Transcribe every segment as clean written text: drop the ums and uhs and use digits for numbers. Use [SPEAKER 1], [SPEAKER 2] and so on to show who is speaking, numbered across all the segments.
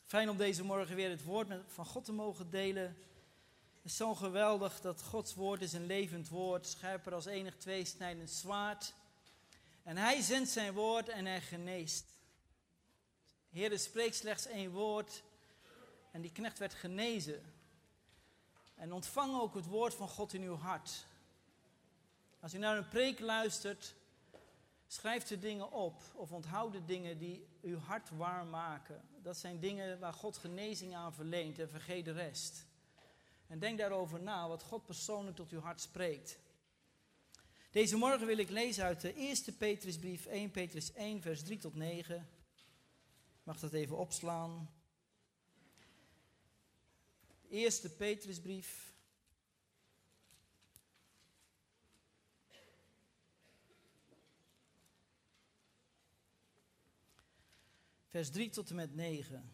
[SPEAKER 1] Fijn om deze morgen weer het woord van God te mogen delen. Het is zo geweldig dat Gods woord is een levend woord, scherper als enig tweesnijdend zwaard. En hij zendt zijn woord en hij geneest. Heer, spreekt slechts één woord en die knecht werd genezen. En ontvang ook het woord van God in uw hart. Als u naar een preek luistert, schrijf de dingen op of onthoud de dingen die uw hart warm maken. Dat zijn dingen waar God genezing aan verleent en vergeet de rest. En denk daarover na wat God persoonlijk tot uw hart spreekt. Deze morgen wil ik lezen uit de eerste Petrusbrief, 1 Petrus 1 vers 3 tot 9. Ik mag dat even opslaan. De eerste Petrusbrief. Vers 3 tot en met 9.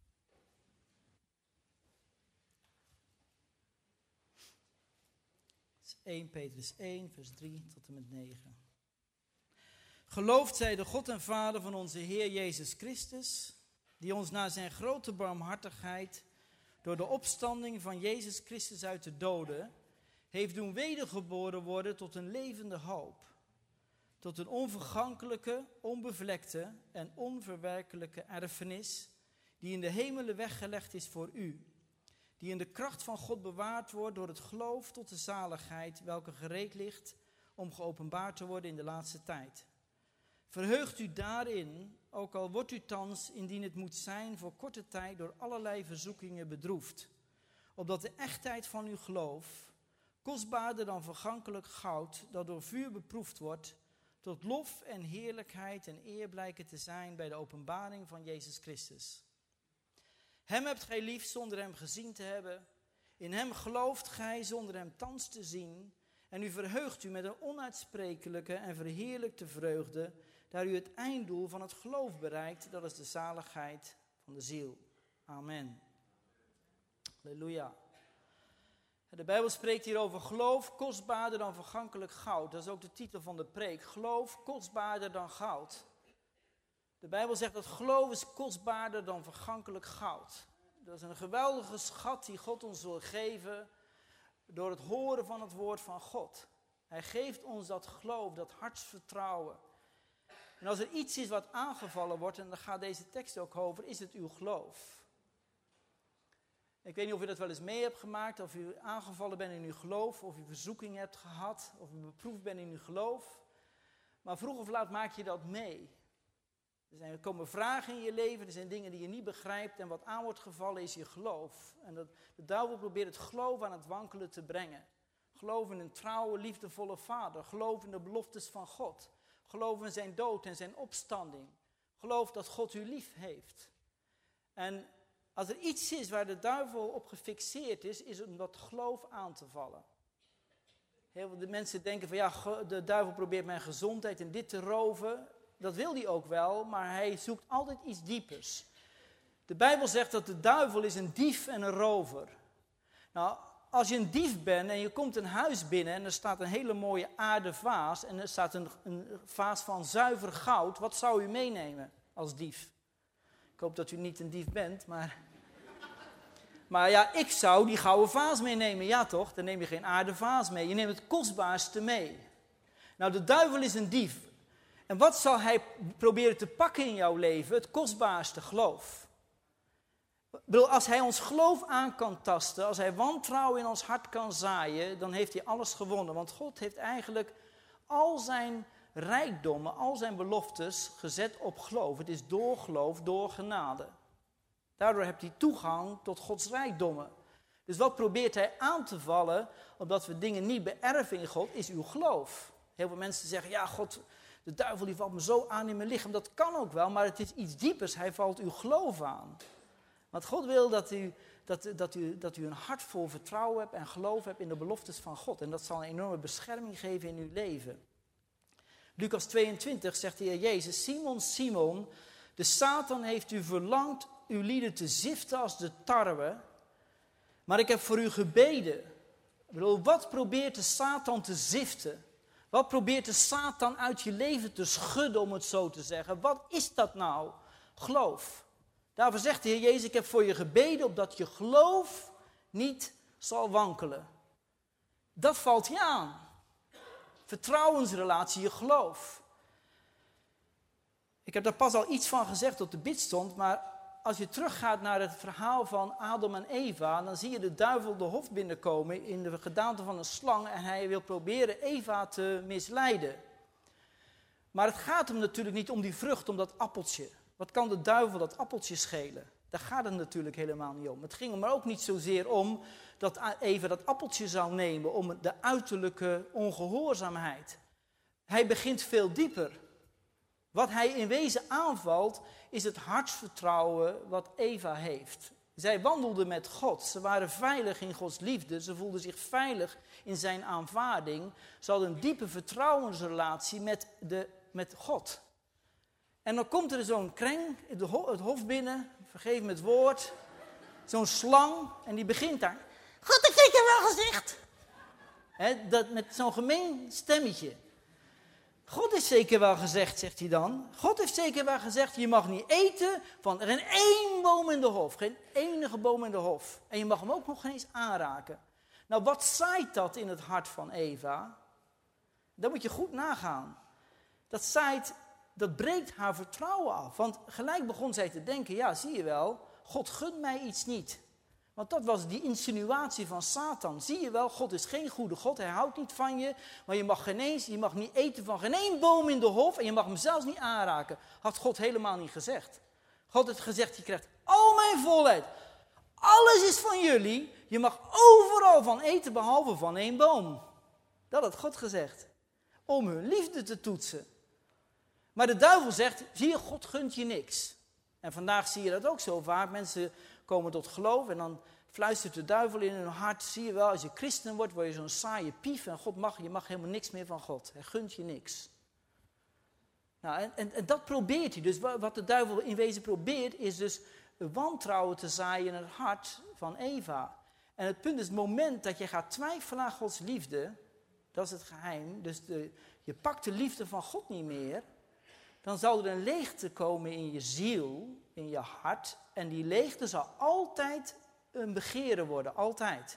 [SPEAKER 1] Het is 1 Petrus 1, vers 3 tot en met 9. Geloofd zij de God en Vader van onze Heer Jezus Christus, die ons naar zijn grote barmhartigheid, door de opstanding van Jezus Christus uit de doden, heeft doen wedergeboren worden tot een levende hoop. Tot een onvergankelijke, onbevlekte en onverwerkelijke erfenis, die in de hemelen weggelegd is voor u, die in de kracht van God bewaard wordt door het geloof tot de zaligheid, welke gereed ligt om geopenbaard te worden in de laatste tijd. Verheugt u daarin, ook al wordt u thans, indien het moet zijn, voor korte tijd door allerlei verzoekingen bedroefd, opdat de echtheid van uw geloof, kostbaarder dan vergankelijk goud, dat door vuur beproefd wordt, tot lof en heerlijkheid en eer blijken te zijn bij de openbaring van Jezus Christus. Hem hebt gij lief zonder hem gezien te hebben. In hem gelooft gij zonder hem thans te zien. En u verheugt u met een onuitsprekelijke en verheerlijkte vreugde, daar u het einddoel van het geloof bereikt, dat is de zaligheid van de ziel. Amen. Halleluja. De Bijbel spreekt hier over geloof, kostbaarder dan vergankelijk goud. Dat is ook de titel van de preek. Geloof, kostbaarder dan goud. De Bijbel zegt dat geloof is kostbaarder dan vergankelijk goud. Dat is een geweldige schat die God ons wil geven door het horen van het woord van God. Hij geeft ons dat geloof, dat hartsvertrouwen. En als er iets is wat aangevallen wordt, en daar gaat deze tekst ook over, is het uw geloof. Ik weet niet of u dat wel eens mee hebt gemaakt, of u aangevallen bent in uw geloof, of u verzoeking hebt gehad, of u beproefd bent in uw geloof. Maar vroeg of laat maak je dat mee. Er komen vragen in je leven, er zijn dingen die je niet begrijpt en wat aan wordt gevallen is je geloof. En de duivel probeert het geloof aan het wankelen te brengen. Geloof in een trouwe, liefdevolle vader. Geloof in de beloftes van God. Geloof in zijn dood en zijn opstanding. Geloof dat God u lief heeft. En als er iets is waar de duivel op gefixeerd is om dat geloof aan te vallen. Heel veel mensen denken van ja, de duivel probeert mijn gezondheid en dit te roven. Dat wil hij ook wel, maar hij zoekt altijd iets diepers. De Bijbel zegt dat de duivel is een dief en een rover. Nou, als je een dief bent en je komt een huis binnen en er staat een hele mooie aarden vaas en er staat een vaas van zuiver goud, wat zou u meenemen als dief? Ik hoop dat u niet een dief bent, maar ja, ik zou die gouden vaas meenemen. Ja toch, dan neem je geen aarden vaas mee. Je neemt het kostbaarste mee. Nou, de duivel is een dief. En wat zal hij proberen te pakken in jouw leven? Het kostbaarste, geloof. Ik bedoel, als hij ons geloof aan kan tasten, als hij wantrouwen in ons hart kan zaaien, dan heeft hij alles gewonnen. Want God heeft eigenlijk al zijn rijkdommen, al zijn beloftes gezet op geloof. Het is door geloof, door genade. Daardoor hebt hij toegang tot Gods rijkdommen. Dus wat probeert hij aan te vallen, omdat we dingen niet beërven in God, is uw geloof. Heel veel mensen zeggen, ja God, de duivel die valt me zo aan in mijn lichaam. Dat kan ook wel, maar het is iets diepers. Hij valt uw geloof aan. Want God wil dat u een hart vol vertrouwen hebt en geloof hebt in de beloftes van God. En dat zal een enorme bescherming geven in uw leven. Lucas 22 zegt de Heer Jezus, Simon, Simon, de Satan heeft u verlangd uw lieden te ziften als de tarwe. Maar ik heb voor u gebeden. Ik bedoel, wat probeert de Satan te ziften? Wat probeert de Satan uit je leven te schudden, om het zo te zeggen? Wat is dat nou? Geloof. Daarvoor zegt de Heer Jezus, ik heb voor je gebeden opdat je geloof niet zal wankelen. Dat valt je aan. Vertrouwensrelatie, je geloof. Ik heb daar pas al iets van gezegd op de bidstond, maar als je teruggaat naar het verhaal van Adam en Eva, dan zie je de duivel de hof binnenkomen in de gedaante van een slang en hij wil proberen Eva te misleiden. Maar het gaat hem natuurlijk niet om die vrucht, om dat appeltje. Wat kan de duivel dat appeltje schelen? Daar gaat het natuurlijk helemaal niet om. Het ging hem er ook niet zozeer om dat Eva dat appeltje zou nemen, om de uiterlijke ongehoorzaamheid. Hij begint veel dieper. Wat hij in wezen aanvalt, is het hartsvertrouwen wat Eva heeft. Zij wandelde met God, ze waren veilig in Gods liefde, ze voelden zich veilig in zijn aanvaarding. Ze hadden een diepe vertrouwensrelatie met God. En dan komt er zo'n kreng het hof binnen, vergeef me het woord, zo'n slang en die begint daar. God heeft zeker wel gezegd. Met zo'n gemeen stemmetje. God heeft zeker wel gezegd, zegt hij dan. God heeft zeker wel gezegd, je mag niet eten van geen één boom in de hof. Geen enige boom in de hof. En je mag hem ook nog geen eens aanraken. Nou, wat zaait dat in het hart van Eva? Dat moet je goed nagaan. Dat breekt haar vertrouwen af. Want gelijk begon zij te denken, ja, zie je wel, God gunt mij iets niet. Want dat was die insinuatie van Satan. Zie je wel, God is geen goede God, hij houdt niet van je. Maar je mag niet eten van geen één boom in de hof en je mag hem zelfs niet aanraken. Had God helemaal niet gezegd. God had gezegd, je krijgt al mijn volheid. Alles is van jullie. Je mag overal van eten behalve van één boom. Dat had God gezegd. Om hun liefde te toetsen. Maar de duivel zegt, zie je, God gunt je niks. En vandaag zie je dat ook zo vaak. Mensen komen tot geloof en dan fluistert de duivel in hun hart. Zie je wel, als je christen wordt, word je zo'n saaie pief. En je mag helemaal niks meer van God. Hij gunt je niks. Nou, en dat probeert hij. Dus wat de duivel in wezen probeert, is dus wantrouwen te zaaien in het hart van Eva. En het punt is, het moment dat je gaat twijfelen aan Gods liefde, dat is het geheim. Dus je pakt de liefde van God niet meer. Dan zal er een leegte komen in je ziel, in je hart. En die leegte zal altijd een begeren worden, altijd.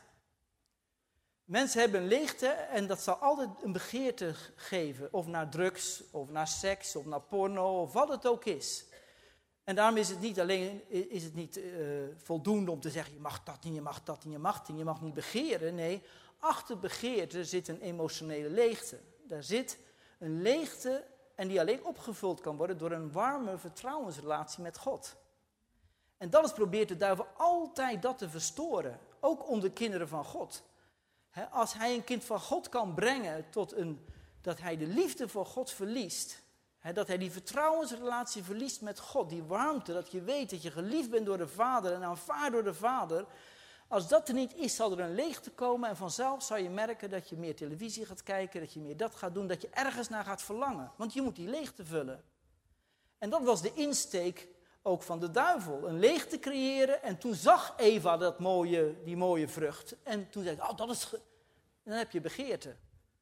[SPEAKER 1] Mensen hebben een leegte en dat zal altijd een begeerte geven. Of naar drugs, of naar seks, of naar porno, of wat het ook is. En daarom is het niet voldoende om te zeggen, je mag dat en je mag dat en je mag het en je mag niet begeren. Nee, achter begeerte zit een emotionele leegte. Daar zit een leegte en die alleen opgevuld kan worden door een warme vertrouwensrelatie met God. En dat is probeert de duivel altijd dat te verstoren. Ook onder kinderen van God. Als hij een kind van God kan brengen tot dat hij de liefde voor God verliest. Dat hij die vertrouwensrelatie verliest met God. Die warmte, dat je weet dat je geliefd bent door de Vader en aanvaard door de Vader. Als dat er niet is, zal er een leegte komen. En vanzelf zal je merken dat je meer televisie gaat kijken. Dat je meer dat gaat doen. Dat je ergens naar gaat verlangen. Want je moet die leegte vullen. En dat was de insteek ook van de duivel. Een leegte creëren. En toen zag Eva die mooie vrucht. En toen zei hij, dan heb je begeerte.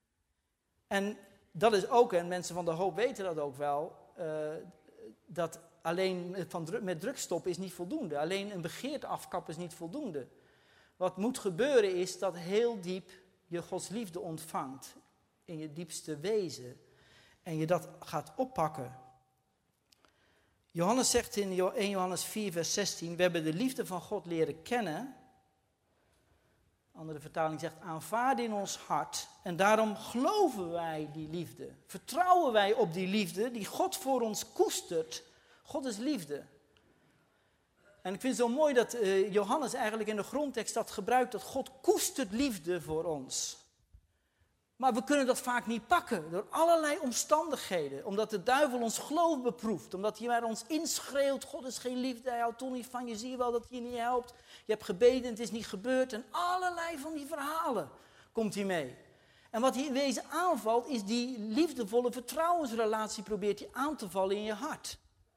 [SPEAKER 1] En dat is ook, en mensen van de hoop weten dat ook wel, dat alleen met drugs stoppen is niet voldoende. Alleen een begeerte afkappen is niet voldoende. Wat moet gebeuren is dat heel diep je Gods liefde ontvangt. In je diepste wezen. En je dat gaat oppakken. Johannes zegt in 1 Johannes 4 vers 16, we hebben de liefde van God leren kennen. Andere vertaling zegt, aanvaard in ons hart. En daarom geloven wij die liefde. Vertrouwen wij op die liefde die God voor ons koestert. God is liefde. En ik vind het zo mooi dat Johannes eigenlijk in de grondtekst dat gebruikt, dat God koestert liefde voor ons. Maar we kunnen dat vaak niet pakken door allerlei omstandigheden. Omdat de duivel ons geloof beproeft. Omdat hij bij ons inschreeuwt, God is geen liefde, hij houdt toch niet van je. Zie je wel dat hij je niet helpt. Je hebt gebeden, het is niet gebeurd. En allerlei van die verhalen komt hij mee. En wat hij in wezen aanvalt, is die liefdevolle vertrouwensrelatie probeert hij aan te vallen in je hart.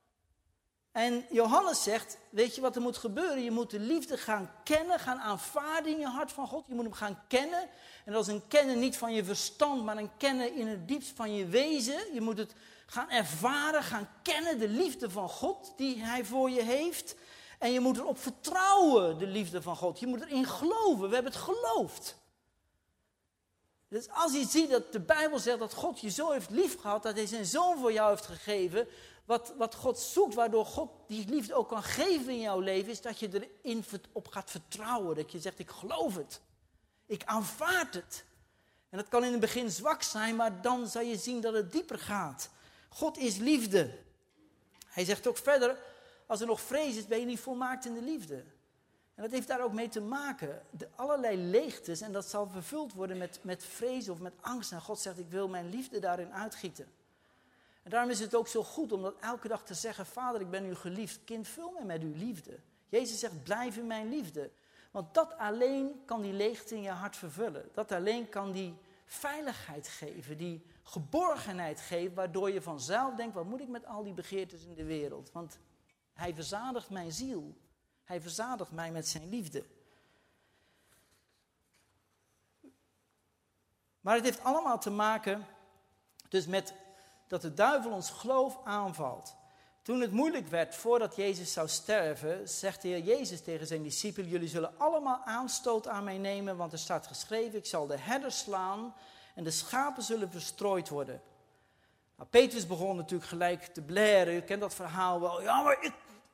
[SPEAKER 1] En Johannes zegt, weet je wat er moet gebeuren? Je moet de liefde gaan kennen, gaan aanvaarden in je hart van God. Je moet hem gaan kennen. En dat is een kennen niet van je verstand, maar een kennen in het diepst van je wezen. Je moet het gaan ervaren, gaan kennen de liefde van God die hij voor je heeft. En je moet erop vertrouwen, de liefde van God. Je moet erin geloven. We hebben het geloofd. Dus als je ziet dat de Bijbel zegt dat God je zo heeft lief gehad, dat hij zijn zoon voor jou heeft gegeven, wat God zoekt, waardoor God die liefde ook kan geven in jouw leven, is dat je erin op gaat vertrouwen. Dat je zegt, ik geloof het. Ik aanvaard het. En dat kan in het begin zwak zijn, maar dan zal je zien dat het dieper gaat. God is liefde. Hij zegt ook verder, als er nog vrees is, ben je niet volmaakt in de liefde. En dat heeft daar ook mee te maken. Allerlei leegtes, en dat zal vervuld worden met vrees of met angst. En God zegt, ik wil mijn liefde daarin uitgieten. En daarom is het ook zo goed om dat elke dag te zeggen, Vader, ik ben uw geliefd kind, vul mij met uw liefde. Jezus zegt, blijf in mijn liefde. Want dat alleen kan die leegte in je hart vervullen. Dat alleen kan die veiligheid geven, die geborgenheid geven, waardoor je vanzelf denkt, wat moet ik met al die begeertes in de wereld? Want hij verzadigt mijn ziel. Hij verzadigt mij met zijn liefde. Maar het heeft allemaal te maken dus met dat de duivel ons geloof aanvalt. Toen het moeilijk werd, voordat Jezus zou sterven, zegt de Heer Jezus tegen zijn discipelen, jullie zullen allemaal aanstoot aan mij nemen, want er staat geschreven, ik zal de herders slaan en de schapen zullen verstrooid worden. Nou, Petrus begon natuurlijk gelijk te blaren, u kent dat verhaal wel, ja maar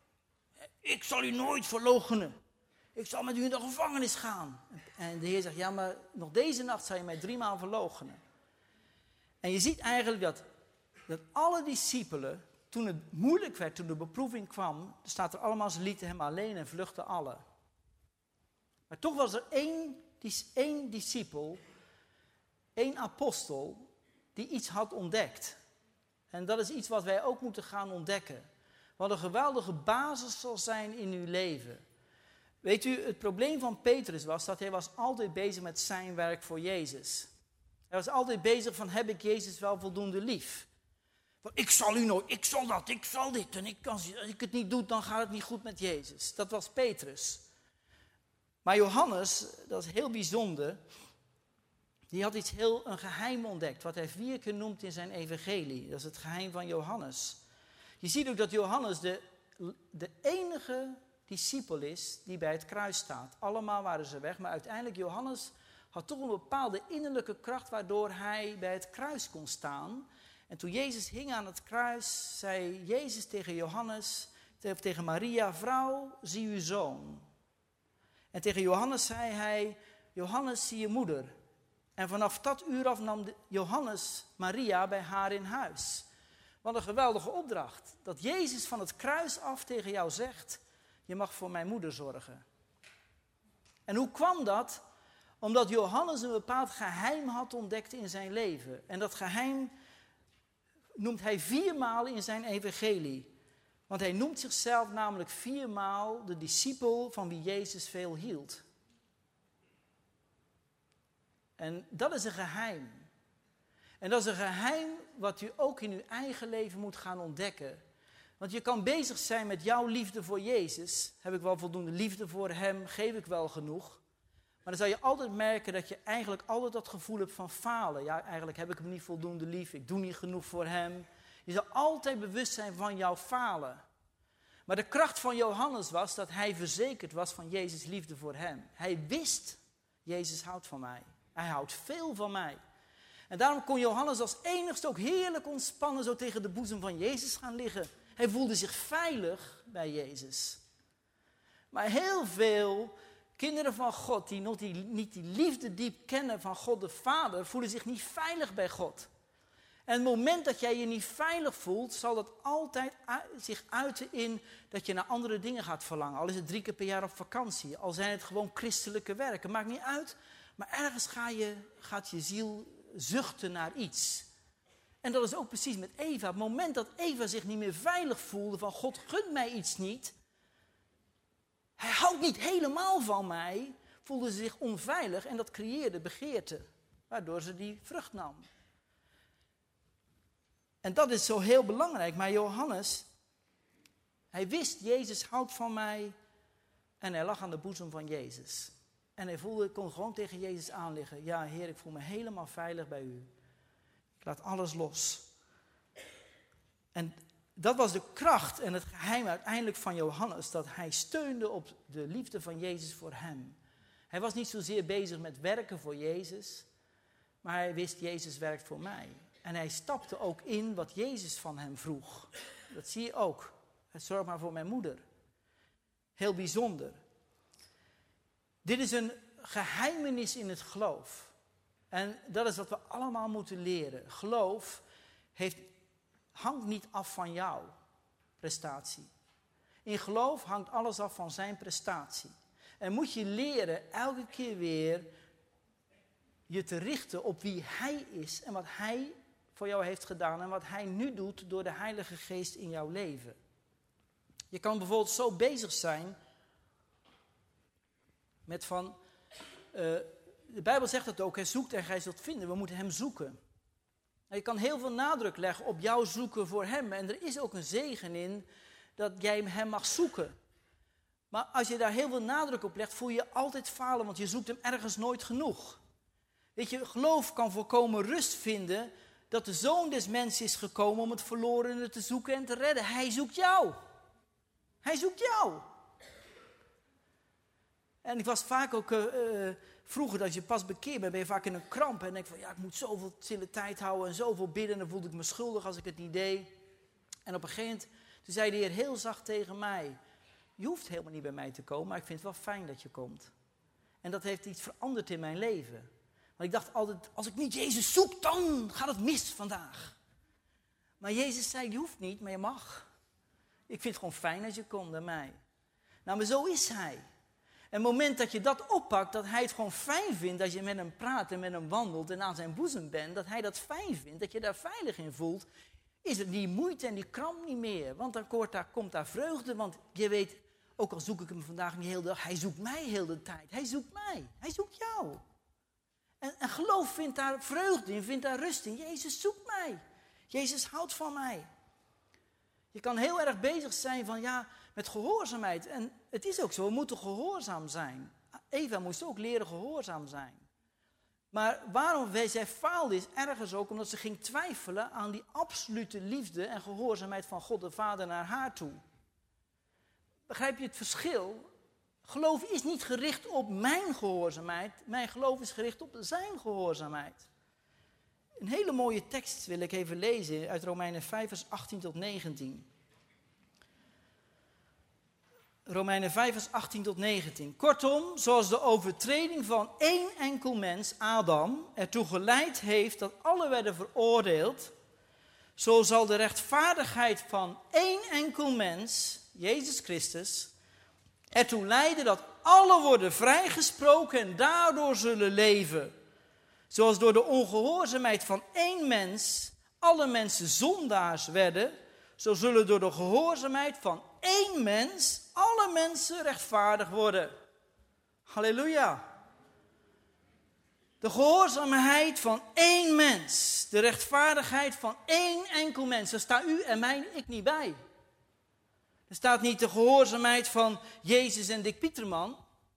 [SPEAKER 1] ik zal u nooit verloochenen. Ik zal met u in de gevangenis gaan. En de Heer zegt, ja maar nog deze nacht zal je mij 3 maal verloochenen. En je ziet eigenlijk dat alle discipelen, toen het moeilijk werd, toen de beproeving kwam, staat er allemaal, ze lieten hem alleen en vluchtten alle. Maar toch was er één discipel, één apostel, die iets had ontdekt. En dat is iets wat wij ook moeten gaan ontdekken. Wat een geweldige basis zal zijn in uw leven. Weet u, het probleem van Petrus was dat hij was altijd bezig met zijn werk voor Jezus. Hij was altijd bezig van, heb ik Jezus wel voldoende lief? Want ik zal u nooit, ik zal dat, ik zal dit. En als ik het niet doe, dan gaat het niet goed met Jezus. Dat was Petrus. Maar Johannes, dat is heel bijzonder. Die had een geheim ontdekt, wat hij 4 keer noemt in zijn evangelie. Dat is het geheim van Johannes. Je ziet ook dat Johannes de enige discipel is die bij het kruis staat. Allemaal waren ze weg, maar uiteindelijk Johannes had toch een bepaalde innerlijke kracht waardoor hij bij het kruis kon staan. En toen Jezus hing aan het kruis, zei Jezus tegen Johannes, tegen Maria, vrouw, zie uw zoon. En tegen Johannes zei hij, Johannes, zie je moeder. En vanaf dat uur af nam Johannes Maria bij haar in huis. Wat een geweldige opdracht. Dat Jezus van het kruis af tegen jou zegt, je mag voor mijn moeder zorgen. En hoe kwam dat? Omdat Johannes een bepaald geheim had ontdekt in zijn leven. En dat geheim noemt hij 4 maal in zijn evangelie. Want hij noemt zichzelf namelijk 4 maal de discipel van wie Jezus veel hield. En dat is een geheim. En dat is een geheim wat u ook in uw eigen leven moet gaan ontdekken. Want je kan bezig zijn met jouw liefde voor Jezus. Heb ik wel voldoende liefde voor hem? Geef ik wel genoeg? Maar dan zal je altijd merken dat je eigenlijk altijd dat gevoel hebt van falen. Ja, eigenlijk heb ik hem niet voldoende lief. Ik doe niet genoeg voor hem. Je zal altijd bewust zijn van jouw falen. Maar de kracht van Johannes was dat hij verzekerd was van Jezus' liefde voor hem. Hij wist, Jezus houdt van mij. Hij houdt veel van mij. En daarom kon Johannes als enigste ook heerlijk ontspannen zo tegen de boezem van Jezus gaan liggen. Hij voelde zich veilig bij Jezus. Maar heel veel kinderen van God die nog niet die liefde diep kennen van God de Vader, voelen zich niet veilig bij God. En het moment dat jij je niet veilig voelt, zal dat altijd zich uiten in dat je naar andere dingen gaat verlangen. Al is het 3 keer per jaar op vakantie, al zijn het gewoon christelijke werken, maakt niet uit. Maar ergens gaat je ziel zuchten naar iets. En dat is ook precies met Eva. Op het moment dat Eva zich niet meer veilig voelde van God gunt mij iets niet. Hij houdt niet helemaal van mij. Voelde ze zich onveilig en dat creëerde begeerte. Waardoor ze die vrucht nam. En dat is zo heel belangrijk. Maar Johannes, hij wist Jezus houdt van mij. En hij lag aan de boezem van Jezus. En hij kon gewoon tegen Jezus aanliggen. Ja, Heer, ik voel me helemaal veilig bij u. Ik laat alles los. En dat was de kracht en het geheim uiteindelijk van Johannes, dat hij steunde op de liefde van Jezus voor hem. Hij was niet zozeer bezig met werken voor Jezus, maar hij wist, Jezus werkt voor mij. En hij stapte ook in wat Jezus van hem vroeg. Dat zie je ook. Zorg maar voor mijn moeder. Heel bijzonder. Dit is een geheimenis in het geloof. En dat is wat we allemaal moeten leren. Geloof hangt niet af van jouw prestatie. In geloof hangt alles af van zijn prestatie. En moet je leren elke keer weer je te richten op wie hij is en wat hij voor jou heeft gedaan en wat hij nu doet door de Heilige Geest in jouw leven. Je kan bijvoorbeeld zo bezig zijn met van, de Bijbel zegt het ook, hij zoekt en gij zult vinden, we moeten hem zoeken. En je kan heel veel nadruk leggen op jouw zoeken voor hem en er is ook een zegen in dat jij hem mag zoeken. Maar als je daar heel veel nadruk op legt, voel je je altijd falen, want je zoekt hem ergens nooit genoeg. Weet je, geloof kan volkomen rust vinden dat de Zoon des Mensen is gekomen om het verlorene te zoeken en te redden. Hij zoekt jou. Hij zoekt jou. En ik was vaak ook, vroeger dat je pas bekeerd bent, ben je vaak in een kramp. En denk van, ja, ik moet zoveel stille tijd houden en zoveel bidden. En dan voelde ik me schuldig als ik het niet deed. En op een gegeven moment, toen zei de Heer heel zacht tegen mij, je hoeft helemaal niet bij mij te komen, maar ik vind het wel fijn dat je komt. En dat heeft iets veranderd in mijn leven. Want ik dacht altijd, als ik niet Jezus zoek, dan gaat het mis vandaag. Maar Jezus zei, je hoeft niet, maar je mag. Ik vind het gewoon fijn als je komt bij mij. Nou, maar zo is hij. En het moment dat je dat oppakt, dat hij het gewoon fijn vindt dat je met hem praat en met hem wandelt en aan zijn boezem bent, dat hij dat fijn vindt, dat je daar veilig in voelt, is het die moeite en die kramp niet meer. Want dan komt daar vreugde, want je weet, ook al zoek ik hem vandaag niet heel de dag, hij zoekt mij heel de tijd. Hij zoekt mij, hij zoekt jou. En geloof vindt daar vreugde in, vindt daar rust in. Jezus zoekt mij. Jezus houdt van mij. Je kan heel erg bezig zijn van met gehoorzaamheid. En het is ook zo, we moeten gehoorzaam zijn. Eva moest ook leren gehoorzaam zijn. Maar waarom zij faalde is ergens ook omdat ze ging twijfelen aan die absolute liefde en gehoorzaamheid van God de Vader naar haar toe. Begrijp je het verschil? Geloof is niet gericht op mijn gehoorzaamheid. Mijn geloof is gericht op zijn gehoorzaamheid. Een hele mooie tekst wil ik even lezen uit Romeinen 5 vers 18 tot 19. Romeinen 5 vers 18 tot 19. Kortom, zoals de overtreding van één enkel mens, Adam, ertoe geleid heeft dat alle werden veroordeeld, zo zal de rechtvaardigheid van één enkel mens, Jezus Christus, ertoe leiden dat alle worden vrijgesproken en daardoor zullen leven. Zoals door de ongehoorzaamheid van één mens alle mensen zondaars werden, zo zullen door de gehoorzaamheid van één mens alle mensen rechtvaardig worden. Halleluja. De gehoorzaamheid van één mens, de rechtvaardigheid van één enkel mens, daar staat u en mij, ik niet bij. Er staat niet de gehoorzaamheid van Jezus en Dick Pieterman.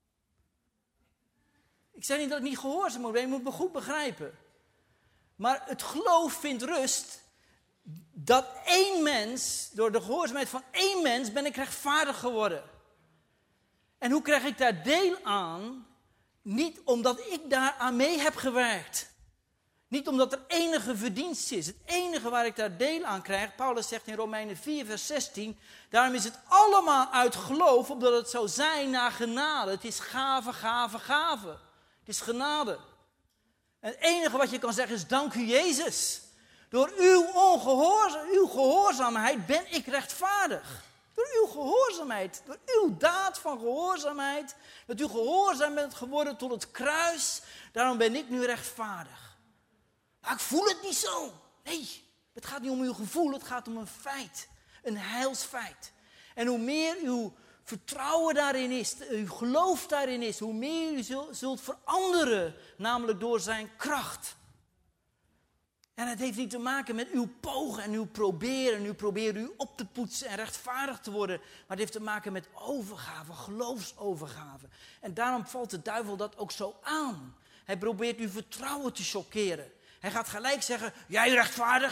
[SPEAKER 1] Ik zeg niet dat ik niet gehoorzaam moet zijn, je moet me goed begrijpen. Maar het geloof vindt rust dat één mens, door de gehoorzaamheid van één mens ben ik rechtvaardig geworden. En hoe krijg ik daar deel aan? Niet omdat ik daar aan mee heb gewerkt. Niet omdat er enige verdienst is. Het enige waar ik daar deel aan krijg, Paulus zegt in Romeinen 4 vers 16, daarom is het allemaal uit geloof, omdat het zou zijn naar genade. Het is gave, gave, gave. Het is genade. En het enige wat je kan zeggen is, dank u Jezus. Door uw gehoorzaamheid ben ik rechtvaardig. Door uw gehoorzaamheid, door uw daad van gehoorzaamheid, dat u gehoorzaam bent geworden tot het kruis, daarom ben ik nu rechtvaardig. Maar ik voel het niet zo. Nee, het gaat niet om uw gevoel, het gaat om een feit. Een heilsfeit. En hoe meer uw vertrouwen daarin is, uw geloof daarin is, hoe meer u zult veranderen, namelijk door zijn kracht. En het heeft niet te maken met uw pogen en uw proberen. U probeert u op te poetsen en rechtvaardig te worden. Maar het heeft te maken met overgave, geloofsovergave. En daarom valt de duivel dat ook zo aan. Hij probeert uw vertrouwen te chockeren. Hij gaat gelijk zeggen, jij rechtvaardig?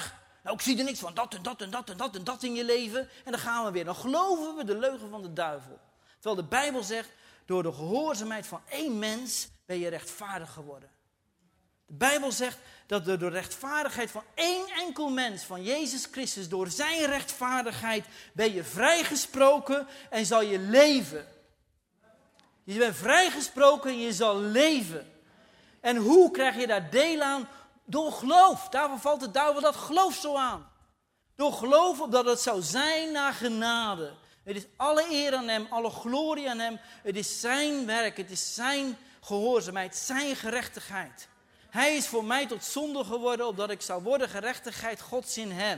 [SPEAKER 1] Nou, ik zie er niks van dat en dat en dat en dat en dat in je leven. En dan gaan we weer. Dan geloven we de leugen van de duivel. Terwijl de Bijbel zegt, door de gehoorzaamheid van 1 mens ben je rechtvaardig geworden. De Bijbel zegt dat door de rechtvaardigheid van 1 enkel mens, van Jezus Christus, door zijn rechtvaardigheid ben je vrijgesproken en zal je leven. Je bent vrijgesproken en je zal leven. En hoe krijg je daar deel aan? Door geloof. Daarvoor valt de duivel dat geloof zo aan. Door geloof opdat het zou zijn naar genade. Het is alle eer aan hem, alle glorie aan hem. Het is zijn werk, het is zijn gehoorzaamheid, zijn gerechtigheid. Hij is voor mij tot zonde geworden, opdat ik zou worden gerechtigheid Gods in hem.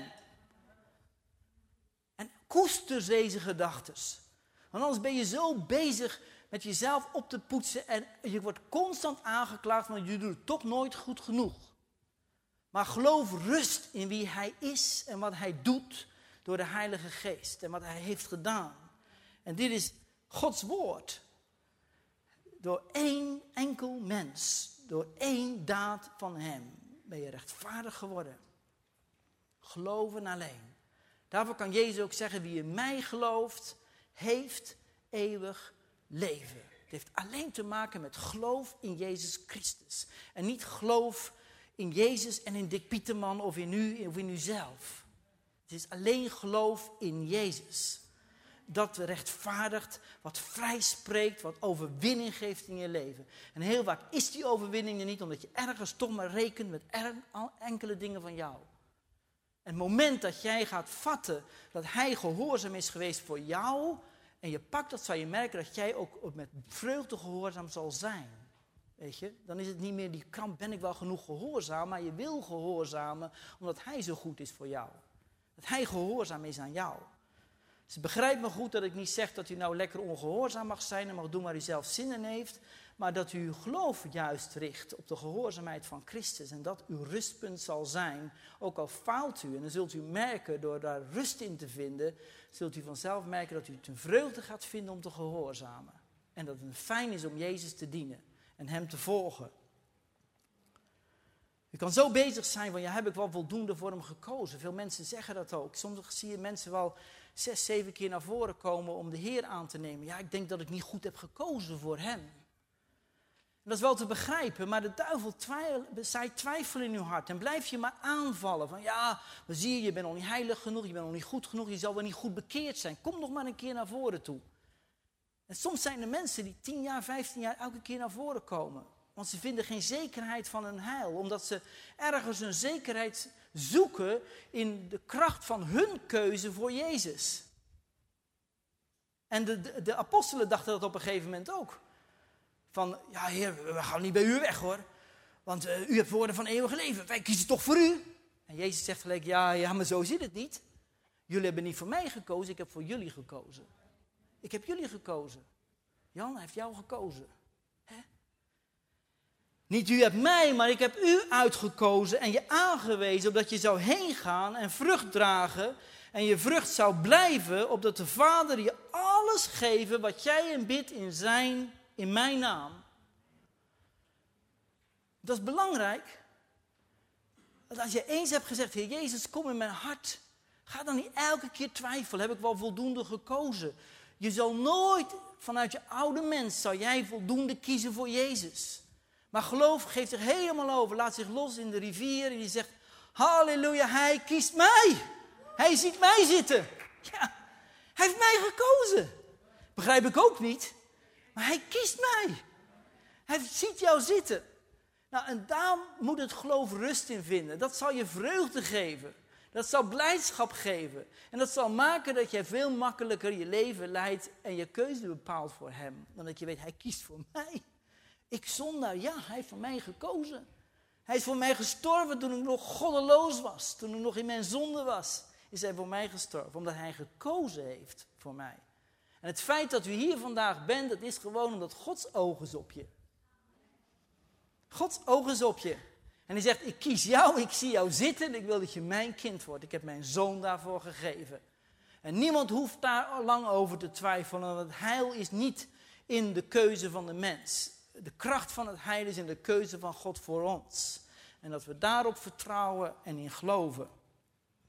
[SPEAKER 1] En koester deze gedachtes. Want anders ben je zo bezig met jezelf op te poetsen en je wordt constant aangeklaagd, want je doet het toch nooit goed genoeg. Maar geloof rust in wie hij is en wat hij doet door de Heilige Geest en wat hij heeft gedaan. En dit is Gods woord. Door 1 enkel mens, door 1 daad van hem, ben je rechtvaardig geworden. Geloven alleen. Daarvoor kan Jezus ook zeggen, wie in mij gelooft, heeft eeuwig leven. Het heeft alleen te maken met geloof in Jezus Christus. En niet geloof in Jezus en in Dick Pieterman of in u zelf. Het is alleen geloof in Jezus. Dat rechtvaardigt, wat vrij spreekt, wat overwinning geeft in je leven. En heel vaak is die overwinning er niet, omdat je ergens toch maar rekent met enkele dingen van jou. En het moment dat jij gaat vatten dat hij gehoorzaam is geweest voor jou, en je pakt dat, zal je merken dat jij ook met vreugde gehoorzaam zal zijn. Weet je, dan is het niet meer die kramp, ben ik wel genoeg gehoorzaam, maar je wil gehoorzamen omdat hij zo goed is voor jou. Dat hij gehoorzaam is aan jou. Dus begrijp me goed dat ik niet zeg dat u nou lekker ongehoorzaam mag zijn en mag doen waar u zelf zin in heeft, maar dat u uw geloof juist richt op de gehoorzaamheid van Christus en dat uw rustpunt zal zijn, ook al faalt u. En dan zult u merken, door daar rust in te vinden, zult u vanzelf merken dat u het een vreugde gaat vinden om te gehoorzamen. En dat het fijn is om Jezus te dienen en hem te volgen. Je kan zo bezig zijn van, ja, heb ik wel voldoende voor hem gekozen? Veel mensen zeggen dat ook. Soms zie je mensen wel 6, 7 keer naar voren komen om de Heer aan te nemen. Ja, ik denk dat ik niet goed heb gekozen voor hem. En dat is wel te begrijpen, maar de duivel zij twijfelen in uw hart. En blijf je maar aanvallen. Van ja, dan zie je bent nog niet heilig genoeg, je bent nog niet goed genoeg, je zal wel niet goed bekeerd zijn. Kom nog maar een keer naar voren toe. En soms zijn er mensen die 10 jaar, 15 jaar elke keer naar voren komen. Want ze vinden geen zekerheid van hun heil. Omdat ze ergens een zekerheid zoeken in de kracht van hun keuze voor Jezus. En de apostelen dachten dat op een gegeven moment ook. Van, ja Heer, we gaan niet bij u weg hoor. Want u hebt woorden van eeuwig leven. Wij kiezen toch voor u. En Jezus zegt gelijk, ja, maar zo zit het niet. Jullie hebben niet voor mij gekozen, ik heb voor jullie gekozen. Ik heb jullie gekozen. Jan heeft jou gekozen. Hè? Niet u hebt mij, maar ik heb u uitgekozen en je aangewezen, opdat je zou heen gaan en vrucht dragen. En je vrucht zou blijven, opdat de Vader je alles geven wat jij hem bidt in mijn naam. Dat is belangrijk. Want als je eens hebt gezegd, Heer Jezus, kom in mijn hart. Ga dan niet elke keer twijfelen, heb ik wel voldoende gekozen? Je zal nooit vanuit je oude mens, zal jij voldoende kiezen voor Jezus. Maar geloof geeft zich helemaal over, laat zich los in de rivier en je zegt, halleluja, hij kiest mij. Hij ziet mij zitten. Ja, hij heeft mij gekozen. Begrijp ik ook niet, maar hij kiest mij. Hij ziet jou zitten. Nou, en daar moet het geloof rust in vinden. Dat zal je vreugde geven. Dat zal blijdschap geven. En dat zal maken dat jij veel makkelijker je leven leidt en je keuze bepaalt voor hem. Dan dat je weet, hij kiest voor mij. Ik zondaar, ja, hij heeft voor mij gekozen. Hij is voor mij gestorven toen ik nog goddeloos was. Toen ik nog in mijn zonde was, is hij voor mij gestorven. Omdat hij gekozen heeft voor mij. En het feit dat u hier vandaag bent, dat is gewoon omdat Gods oog is op je. Gods oog is op je. En hij zegt, ik kies jou, ik zie jou zitten en ik wil dat je mijn kind wordt. Ik heb mijn zoon daarvoor gegeven. En niemand hoeft daar lang over te twijfelen, want het heil is niet in de keuze van de mens. De kracht van het heil is in de keuze van God voor ons. En dat we daarop vertrouwen en in geloven.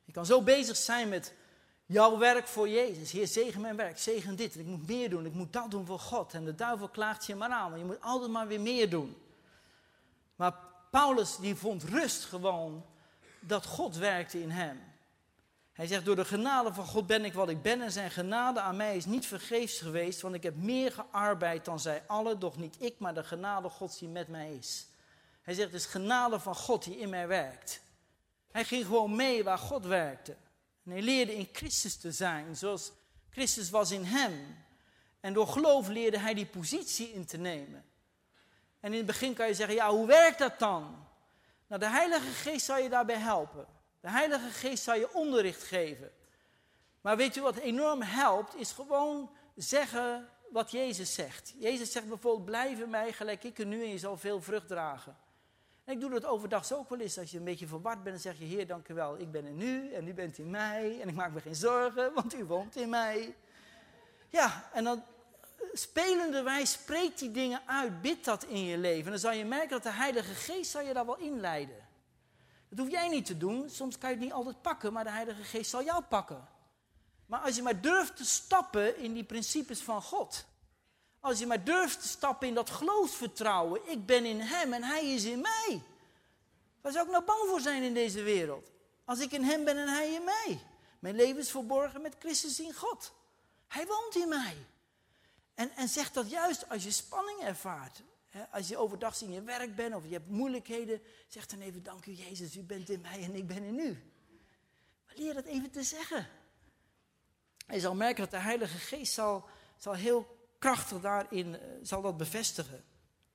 [SPEAKER 1] Je kan zo bezig zijn met jouw werk voor Jezus. Heer, zegen mijn werk, zegen dit. Ik moet meer doen, ik moet dat doen voor God. En de duivel klaagt je maar aan, maar je moet altijd maar weer meer doen. Maar Paulus die vond rust gewoon dat God werkte in hem. Hij zegt, door de genade van God ben ik wat ik ben en zijn genade aan mij is niet vergeefs geweest, want ik heb meer gearbeid dan zij allen, doch niet ik, maar de genade Gods die met mij is. Hij zegt, het is genade van God die in mij werkt. Hij ging gewoon mee waar God werkte. En hij leerde in Christus te zijn, zoals Christus was in hem. En door geloof leerde hij die positie in te nemen. En in het begin kan je zeggen, ja, hoe werkt dat dan? Nou, de Heilige Geest zal je daarbij helpen. De Heilige Geest zal je onderricht geven. Maar weet je wat enorm helpt, is gewoon zeggen wat Jezus zegt. Jezus zegt bijvoorbeeld, blijf in mij gelijk ik er nu en je zal veel vrucht dragen. En ik doe dat overdag ook wel eens. Als je een beetje verward bent, dan zeg je, Heer, dank u wel. Ik ben er nu en u bent in mij. En ik maak me geen zorgen, want u woont in mij. Ja, en dan spelenderwijs spreekt die dingen uit. Bid dat in je leven. En dan zal je merken dat de Heilige Geest zal je daar wel inleiden. Dat hoef jij niet te doen. Soms kan je het niet altijd pakken, maar de Heilige Geest zal jou pakken. Maar als je maar durft te stappen in die principes van God. Als je maar durft te stappen in dat geloofsvertrouwen. Ik ben in hem en hij is in mij. Waar zou ik nou bang voor zijn in deze wereld? Als ik in hem ben en hij in mij. Mijn leven is verborgen met Christus in God. Hij woont in mij. En zeg dat juist als je spanning ervaart. Als je overdag in je werk bent of je hebt moeilijkheden. Zeg dan even, dank u Jezus, u bent in mij en ik ben in u. Maar leer dat even te zeggen. En je zal merken dat de Heilige Geest zal heel krachtig daarin zal dat bevestigen.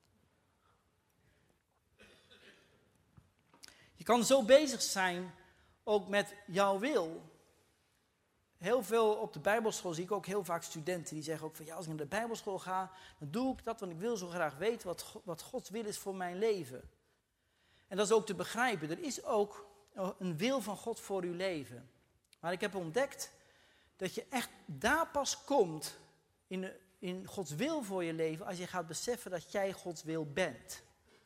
[SPEAKER 1] Je kan zo bezig zijn ook met jouw wil. Heel veel op de Bijbelschool zie ik ook heel vaak studenten die zeggen ook van ja, als ik naar de Bijbelschool ga, dan doe ik dat, want ik wil zo graag weten wat Gods wil is voor mijn leven. En dat is ook te begrijpen. Er is ook een wil van God voor uw leven. Maar ik heb ontdekt dat je echt daar pas komt in Gods wil voor je leven als je gaat beseffen dat jij Gods wil bent.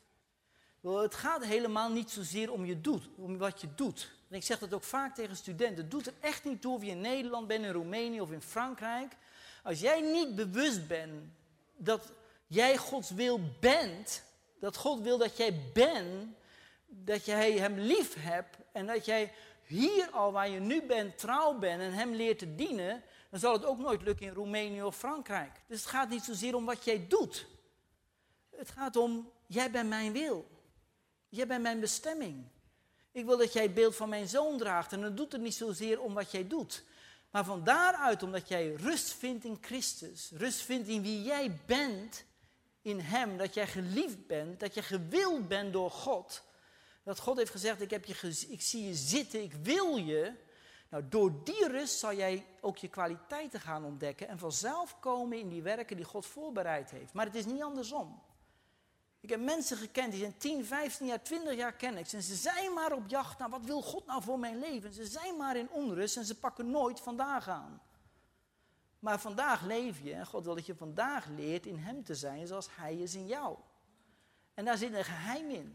[SPEAKER 1] Het gaat helemaal niet zozeer om wat je doet. En ik zeg dat ook vaak tegen studenten. Het doet er echt niet toe of je in Nederland bent, in Roemenië of in Frankrijk. Als jij niet bewust bent dat jij Gods wil bent, dat God wil dat jij bent, dat jij hem lief hebt en dat jij hier al waar je nu bent trouw bent en hem leert te dienen, dan zal het ook nooit lukken in Roemenië of Frankrijk. Dus het gaat niet zozeer om wat jij doet. Het gaat om, jij bent mijn wil. Jij bent mijn bestemming. Ik wil dat jij het beeld van mijn zoon draagt. En dan doet het niet zozeer om wat jij doet. Maar van daaruit, omdat jij rust vindt in Christus. Rust vindt in wie jij bent in hem. Dat jij geliefd bent. Dat je gewild bent door God. Dat God heeft gezegd, ik zie je zitten, ik wil je. Nou, door die rust zal jij ook je kwaliteiten gaan ontdekken. En vanzelf komen in die werken die God voorbereid heeft. Maar het is niet andersom. Ik heb mensen gekend, die zijn 10, 15 jaar, 20 jaar ken ik. En ze zijn maar op jacht naar, wat wil God nou voor mijn leven? Ze zijn maar in onrust en ze pakken nooit vandaag aan. Maar vandaag leef je en God wil dat je vandaag leert in hem te zijn zoals hij is in jou. En daar zit een geheim in.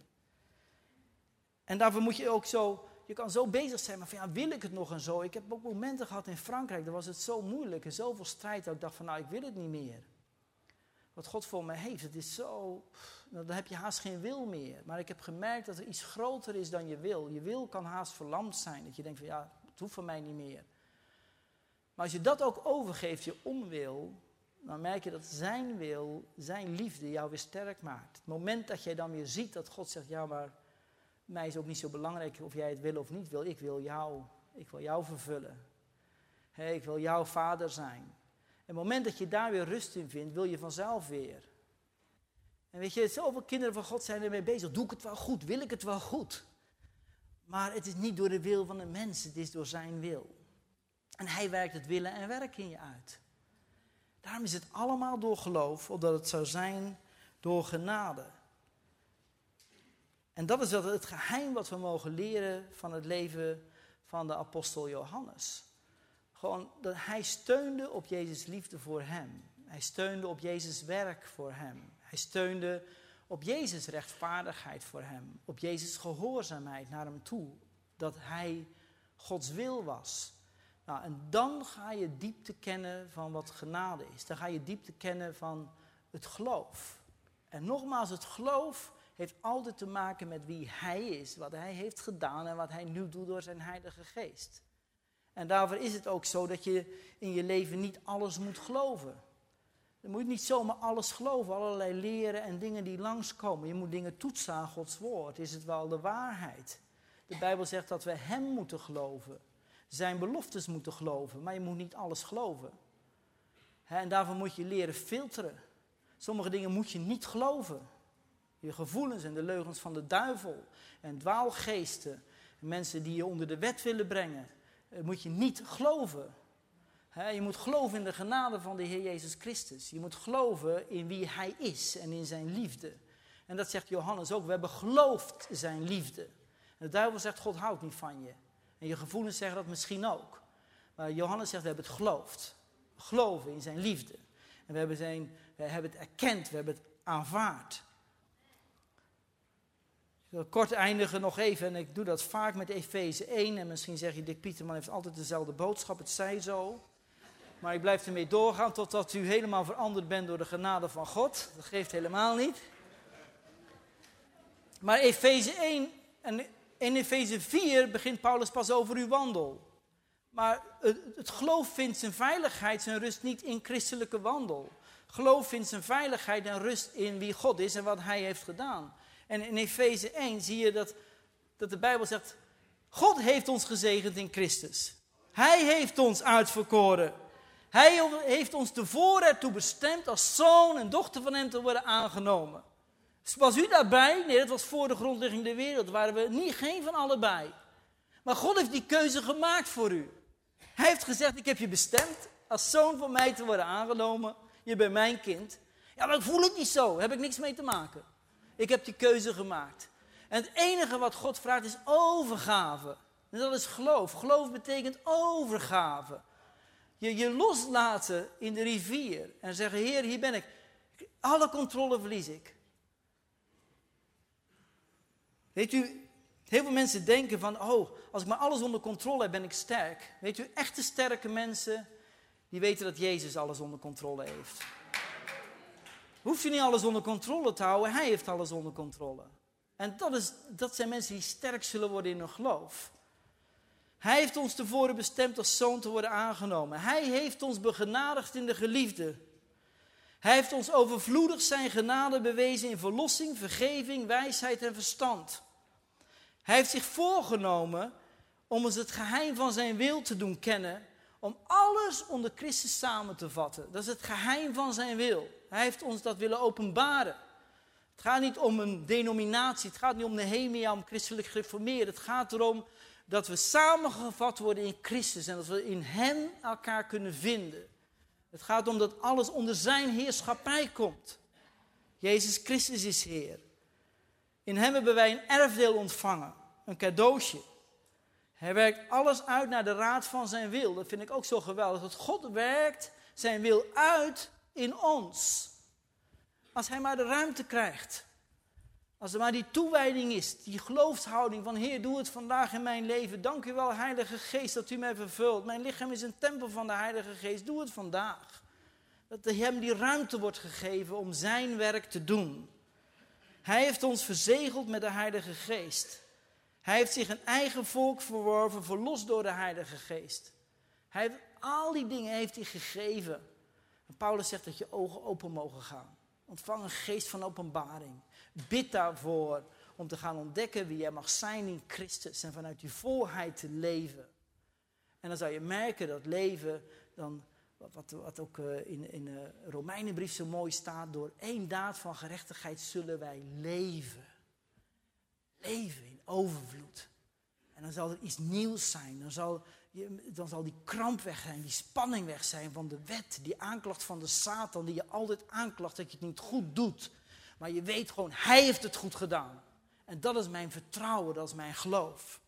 [SPEAKER 1] En daarvoor moet je ook je kan zo bezig zijn, maar van ja, wil ik het nog en zo? Ik heb ook momenten gehad in Frankrijk, daar was het zo moeilijk en zoveel strijd dat ik dacht van nou, ik wil het niet meer. Wat God voor mij heeft, het is zo, dan heb je haast geen wil meer. Maar ik heb gemerkt dat er iets groter is dan je wil. Je wil kan haast verlamd zijn, dat je denkt van ja, het hoeft van mij niet meer. Maar als je dat ook overgeeft, je onwil, dan merk je dat zijn wil, zijn liefde jou weer sterk maakt. Het moment dat jij dan weer ziet dat God zegt, ja maar mij is ook niet zo belangrijk of jij het wil of niet wil. Ik wil jou vervullen. Ik wil jouw vader zijn. En het moment dat je daar weer rust in vindt, wil je vanzelf weer. En weet je, zoveel kinderen van God zijn ermee bezig. Doe ik het wel goed? Wil ik het wel goed? Maar het is niet door de wil van de mens, het is door zijn wil. En hij werkt het willen en werken in je uit. Daarom is het allemaal door geloof, opdat het zou zijn door genade. En dat is het geheim wat we mogen leren van het leven van de apostel Johannes. Gewoon dat hij steunde op Jezus' liefde voor hem. Hij steunde op Jezus' werk voor hem. Hij steunde op Jezus' rechtvaardigheid voor hem. Op Jezus' gehoorzaamheid naar hem toe. Dat hij Gods wil was. Nou, en dan ga je diepte kennen van wat genade is. Dan ga je diepte kennen van het geloof. En nogmaals, het geloof heeft altijd te maken met wie hij is, wat hij heeft gedaan en wat hij nu doet door zijn Heilige Geest. En daarvoor is het ook zo dat je in je leven niet alles moet geloven. Je moet niet zomaar alles geloven, allerlei leren en dingen die langskomen. Je moet dingen toetsen aan Gods woord. Is het wel de waarheid? De Bijbel zegt dat we hem moeten geloven. Zijn beloftes moeten geloven, maar je moet niet alles geloven. En daarvoor moet je leren filteren. Sommige dingen moet je niet geloven. Je gevoelens en de leugens van de duivel en dwaalgeesten. Mensen die je onder de wet willen brengen. Moet je niet geloven. Je moet geloven in de genade van de Heer Jezus Christus. Je moet geloven in wie hij is en in zijn liefde. En dat zegt Johannes ook. We hebben geloofd zijn liefde. En de duivel zegt, God houdt niet van je. En je gevoelens zeggen dat misschien ook. Maar Johannes zegt, we hebben het geloofd. We geloven in zijn liefde. En we hebben het erkend, we hebben het aanvaard. Ik wil kort eindigen nog even, en ik doe dat vaak met Efeze 1. En misschien zeg je, Dick Pieterman heeft altijd dezelfde boodschap, het zij zo. Maar ik blijf ermee doorgaan totdat u helemaal veranderd bent door de genade van God. Dat geeft helemaal niet. Maar Efeze 1 en in Efeze 4 begint Paulus pas over uw wandel. Maar het geloof vindt zijn veiligheid, zijn rust niet in christelijke wandel. Geloof vindt zijn veiligheid en rust in wie God is en wat hij heeft gedaan. En in Efeze 1 zie je dat de Bijbel zegt, God heeft ons gezegend in Christus. Hij heeft ons uitverkoren. Hij heeft ons tevoren ertoe bestemd als zoon en dochter van hem te worden aangenomen. Was u daarbij? Nee, dat was voor de grondlegging der wereld. Waren we geen van allebei. Maar God heeft die keuze gemaakt voor u. Hij heeft gezegd, ik heb je bestemd als zoon van mij te worden aangenomen. Je bent mijn kind. Ja, maar ik voel het niet zo. Daar heb ik niks mee te maken. Ik heb die keuze gemaakt. En het enige wat God vraagt is overgave. En dat is geloof. Geloof betekent overgave. Je loslaten in de rivier. En zeggen, Heer, hier ben ik. Alle controle verlies ik. Weet u, heel veel mensen denken van, als ik maar alles onder controle heb, ben ik sterk. Weet u, echte sterke mensen, die weten dat Jezus alles onder controle heeft. Hoeft u niet alles onder controle te houden, hij heeft alles onder controle. En dat zijn mensen die sterk zullen worden in hun geloof. Hij heeft ons tevoren bestemd als zoon te worden aangenomen. Hij heeft ons begenadigd in de geliefde. Hij heeft ons overvloedig zijn genade bewezen in verlossing, vergeving, wijsheid en verstand. Hij heeft zich voorgenomen om ons het geheim van zijn wil te doen kennen, om alles onder Christus samen te vatten. Dat is het geheim van zijn wil. Hij heeft ons dat willen openbaren. Het gaat niet om een denominatie, het gaat niet om Nehemia, om christelijk gereformeerd. Het gaat erom dat we samengevat worden in Christus en dat we in hem elkaar kunnen vinden. Het gaat om dat alles onder zijn heerschappij komt. Jezus Christus is Heer. In hem hebben wij een erfdeel ontvangen, een cadeautje. Hij werkt alles uit naar de raad van zijn wil. Dat vind ik ook zo geweldig. Dat God werkt zijn wil uit in ons. Als hij maar de ruimte krijgt. Als er maar die toewijding is, die geloofshouding van Heer, doe het vandaag in mijn leven. Dank u wel, Heilige Geest, dat u mij vervult. Mijn lichaam is een tempel van de Heilige Geest. Doe het vandaag. Dat hem die ruimte wordt gegeven om zijn werk te doen. Hij heeft ons verzegeld met de Heilige Geest. Hij heeft zich een eigen volk verworven, verlost door de Heilige Geest. Al die dingen heeft hij gegeven. En Paulus zegt dat je ogen open mogen gaan. Ontvang een geest van openbaring. Bid daarvoor om te gaan ontdekken wie jij mag zijn in Christus. En vanuit die volheid te leven. En dan zal je merken dat leven, dan, wat ook in de Romeinenbrief zo mooi staat. Door één daad van gerechtigheid zullen wij leven. Leven in overvloed. En dan zal er iets nieuws zijn. Dan zal die kramp weg zijn, die spanning weg zijn van de wet. Die aanklacht van de Satan die je altijd aanklacht dat je het niet goed doet. Maar je weet gewoon, hij heeft het goed gedaan. En dat is mijn vertrouwen, dat is mijn geloof.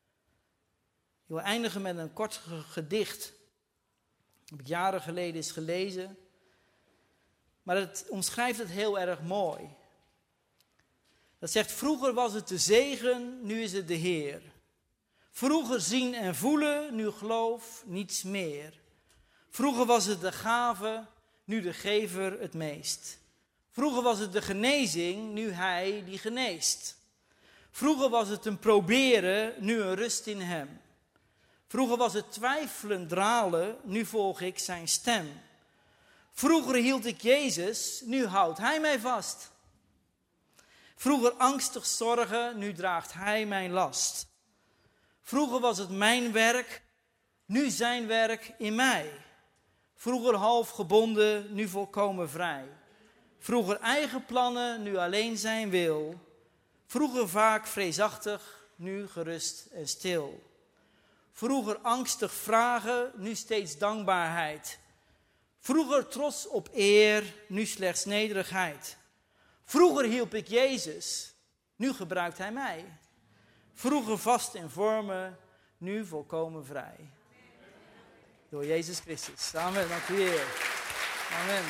[SPEAKER 1] Ik wil eindigen met een kort gedicht. Dat heb ik jaren geleden eens gelezen. Maar het omschrijft het heel erg mooi. Dat zegt, vroeger was het de zegen, nu is het de Heer. Vroeger zien en voelen, nu geloof niets meer. Vroeger was het de gave, nu de gever het meest. Vroeger was het de genezing, nu hij die geneest. Vroeger was het een proberen, nu een rust in hem. Vroeger was het twijfelen, dralen, nu volg ik zijn stem. Vroeger hield ik Jezus, nu houdt hij mij vast. Vroeger angstig zorgen, nu draagt hij mijn last. Vroeger was het mijn werk, nu zijn werk in mij. Vroeger half gebonden, nu volkomen vrij. Vroeger eigen plannen, nu alleen zijn wil. Vroeger vaak vreesachtig, nu gerust en stil. Vroeger angstig vragen, nu steeds dankbaarheid. Vroeger trots op eer, nu slechts nederigheid. Vroeger hielp ik Jezus, nu gebruikt hij mij. Vroeger vast in vormen, nu volkomen vrij. Door Jezus Christus. Amen, dank u Heer. Amen.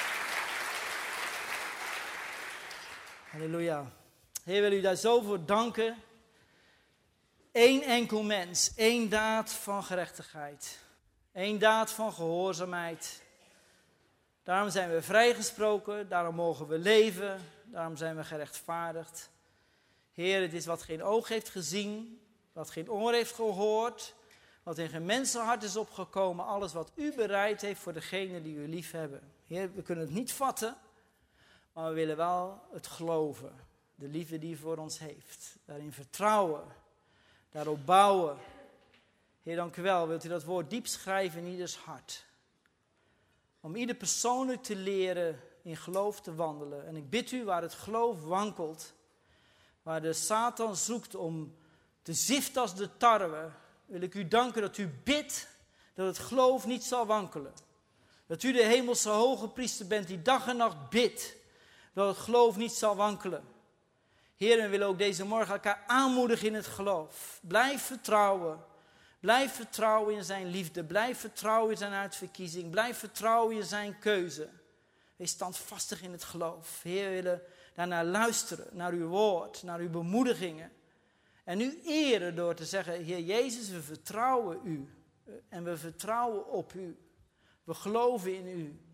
[SPEAKER 1] Halleluja. Heer, wil u daar zo voor danken. Eén enkel mens, één daad van gerechtigheid. Één daad van gehoorzaamheid. Daarom zijn we vrijgesproken, daarom mogen we leven, daarom zijn we gerechtvaardigd. Heer, het is wat geen oog heeft gezien, wat geen oor heeft gehoord, wat in geen mensenhart is opgekomen, alles wat u bereid heeft voor degenen die u lief hebben. Heer, we kunnen het niet vatten, maar we willen wel het geloven, de liefde die u voor ons heeft. Daarin vertrouwen, daarop bouwen. Heer, dank u wel, wilt u dat woord diep schrijven in ieders hart. Om ieder persoonlijk te leren in geloof te wandelen. En ik bid u, waar het geloof wankelt, waar de Satan zoekt om te ziften als de tarwe, wil ik u danken dat u bidt dat het geloof niet zal wankelen. Dat u de hemelse hoge priester bent die dag en nacht bidt dat het geloof niet zal wankelen. Heer, we willen ook deze morgen elkaar aanmoedigen in het geloof. Blijf vertrouwen. Blijf vertrouwen in zijn liefde. Blijf vertrouwen in zijn uitverkiezing. Blijf vertrouwen in zijn keuze. Wees standvastig in het geloof. Heer, we willen daarnaar luisteren, naar uw woord, naar uw bemoedigingen. En u eren door te zeggen, Heer Jezus, we vertrouwen u. En we vertrouwen op u. We geloven in u.